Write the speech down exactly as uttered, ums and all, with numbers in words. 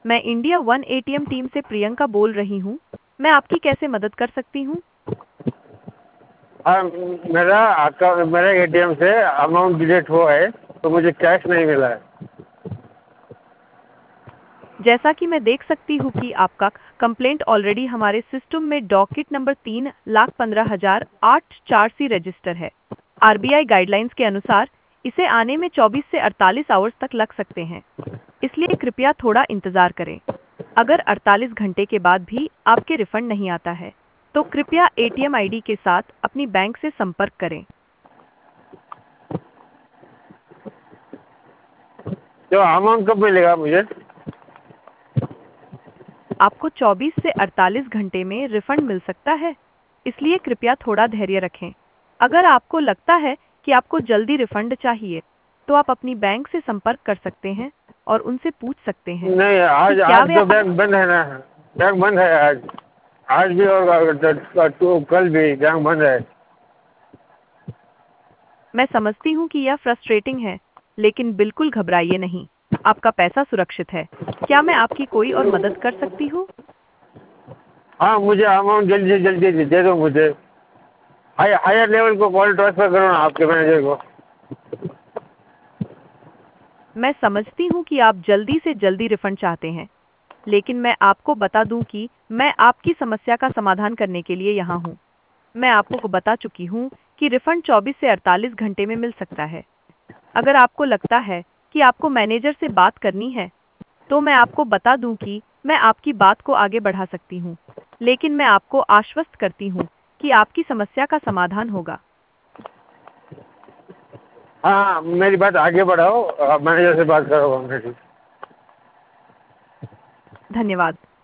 मैं India one ATM team से प्रियंका बोल रही हूँ। मैं आपकी कैसे मदद कर सकती हूँ? हाँ, मेरा अकाउंट मेरे एटीएम से अमाउंट डिलीट हुआ है, तो मुझे कैश नहीं मिला है। जैसा कि मैं देख सकती हूँ कि आपका कंप्लेंट ऑलरेडी हमारे सिस्टम में डॉकेट नंबर तीन लाख पंद्रह हजार आठ चार सी रजिस्टर है। आरबीआई गाइडलाइंस के अनुसार इसे आने में चौबीस से अड़तालीस आवर्स तक लग सकते हैं, इसलिए कृपया थोड़ा इंतजार करें। अगर अड़तालीस घंटे के बाद भी आपके रिफंड नहीं आता है, तो कृपया एटीएम आईडी के साथ अपनी बैंक से संपर्क करें। तो अमाउंट कब मिलेगा मुझे? आपको चौबीस से अड़तालीस घंटे में रिफंड मिल सकता है, इसलिए कृपया थोड़ा धैर्य रखें। अगर आपको लगता है कि आपको जल्दी रिफंड चाहिए, तो आप अपनी बैंक से संपर्क कर सकते हैं और उनसे पूछ सकते हैं नहीं, कि आज क्या आज वे तो बैंक बंद है ना। बैंक बंद है आज। आज भी और तो, तो कल भी बैंक बंद है। मैं समझती हूँ कि यह फ्रस्ट्रेटिंग है, लेकिन बिल्कुल घबराइए नहीं। आपका पैसा सुरक्षित है। क्या मैं आपकी कोई और मदद कर सकती हूँ? हाँ, मुझे अमाउंट जल्दी से जल्दी दे दे दो मुझे। हाई हायर लेवल को कॉल ट्रांसफर करो ना आपके मैनेजर को। मैं समझती हूँ कि आप जल्दी से जल्दी रिफंड चाहते हैं, लेकिन मैं आपको बता दूं कि मैं आपकी समस्या का समाधान करने के लिए यहाँ हूँ। मैं आपको बता चुकी हूँ कि रिफंड चौबीस से अड़तालीस घंटे में मिल सकता है। अगर आपको लगता है कि आपको मैनेजर से बात करनी है, तो मैं आपको बता दूं कि मैं आपकी बात को आगे बढ़ा सकती हूँ, लेकिन मैं आपको आश्वस्त करती हूँ कि आपकी समस्या का समाधान होगा। हाँ हाँ, मेरी बात आगे बढ़ाओ, आप मैनेजर से बात करो मेरी। धन्यवाद।